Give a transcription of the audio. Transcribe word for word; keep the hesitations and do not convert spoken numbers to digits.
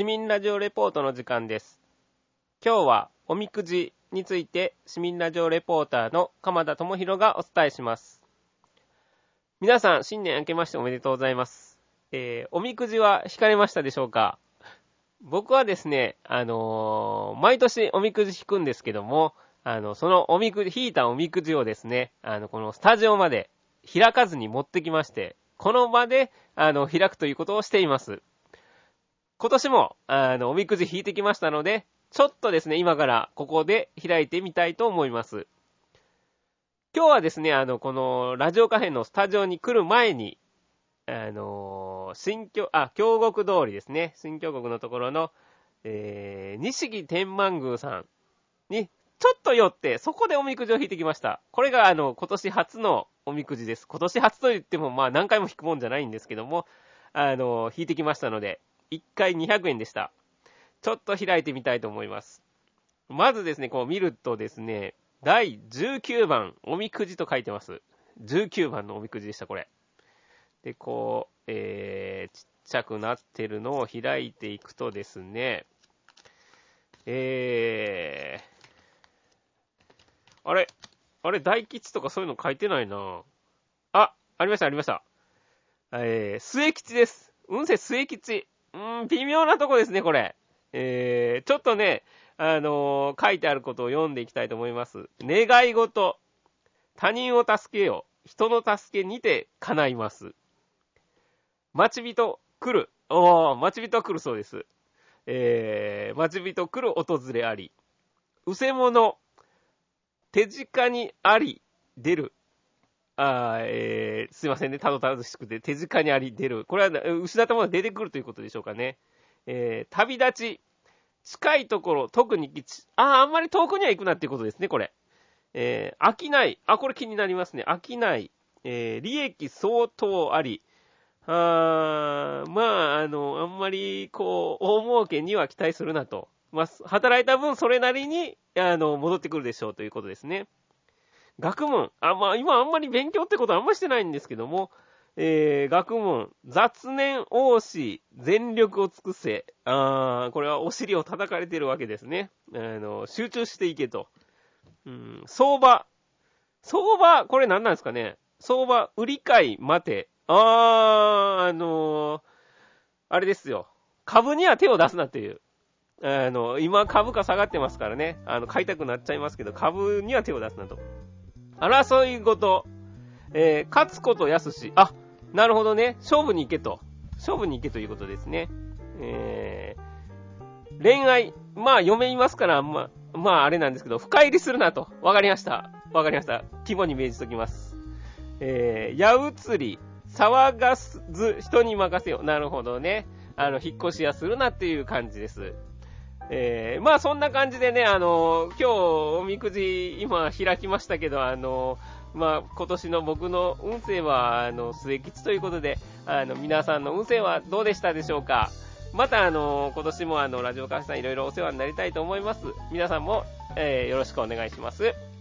民ラジオレポートの時間です。今日はおみくじについて市民ラジオレポーターの鎌田智博がお伝えします。皆さん新年明けましておめでとうございます。えー、おみくじは引かれましたでしょうか？僕はですね、あのー、毎年おみくじ引くんですけども、あの、そのおみくじ、引いたおみくじをですね、あの、このスタジオまで開かずに持ってきまして、この場で、あの、開くということをしています。今年も、あの、おみくじ引いてきましたので、ちょっとですね、今からここで開いてみたいと思います。今日はですね、あの、このラジオカフェのスタジオに来る前に、あのー、新京、あ、京極通りですね。新京極のところの、えー、西木天満宮さんに、ちょっと寄って、そこでおみくじを引いてきました。これが、あの、今年初のおみくじです。今年初と言っても、まあ、何回も引くもんじゃないんですけども、あの、引いてきましたので、いっかいにひゃくえんでした。ちょっと開いてみたいと思います。まずですね、こう見るとですね、だいじゅうきゅうばん、おみくじと書いてます。じゅうきゅうばんのおみくじでした、これ。で、こう、えー、ちっちゃくなってるのを開いていくとですね、えー、あれあれ大吉とかそういうの書いてないな。あ、ありましたありました。えー、末吉です。運勢末吉。うーん、微妙なとこですね、これ。えー、ちょっとね、あのー、書いてあることを読んでいきたいと思います。願い事。他人を助けよ。人の助けにて叶います。待ち人来る。おー、待ち人来るそうです。えー、待ち人来る訪れあり。うせ者。手近にあり、出る。あー、えー、すいませんね。たどたどしくて、手近にあり、出る。これは、失ったものが出てくるということでしょうかね。えー、旅立ち。近いところ、特に、あー、あんまり遠くには行くなっていうことですね、これ。えー、飽きない。あ、これ気になりますね。飽きない。えー、利益相当あり。あー、まあ、あの、あんまり、こう、大儲けには期待するなと。まあ、働いた分、それなりに、あの、戻ってくるでしょうということですね。学問。あ、まあ、今あんまり勉強ってことはあんまりしてないんですけども、えー、学問。雑念多し、全力を尽くせ。あー、これはお尻を叩かれてるわけですね。あの、集中していけと。うん、相場。相場、これ何なんですかね。相場、売り買い、待て。あー、あのー、あれですよ。株には手を出すなっていう。あの、今株価下がってますからね。あの、買いたくなっちゃいますけど、株には手を出すなと。争いごと、えー、勝つことやすし。あ、なるほどね。勝負に行けと。勝負に行けということですね。えー、恋愛。まあ、嫁いますから、まあ、まあ、あれなんですけど、深入りするなと。わかりました。わかりました。肝に銘じときます。えー、矢移り。騒がず人に任せよ。なるほどね。あの、引っ越しやするなっていう感じです。えー、まあそんな感じでね、あの、今日おみくじ今開きましたけど、あの、まあ今年の僕の運勢は、あの、末吉ということで、あの、皆さんの運勢はどうでしたでしょうか？またあの、今年もあの、ラジオカフェさんいろいろお世話になりたいと思います。皆さんも、えー、よろしくお願いします。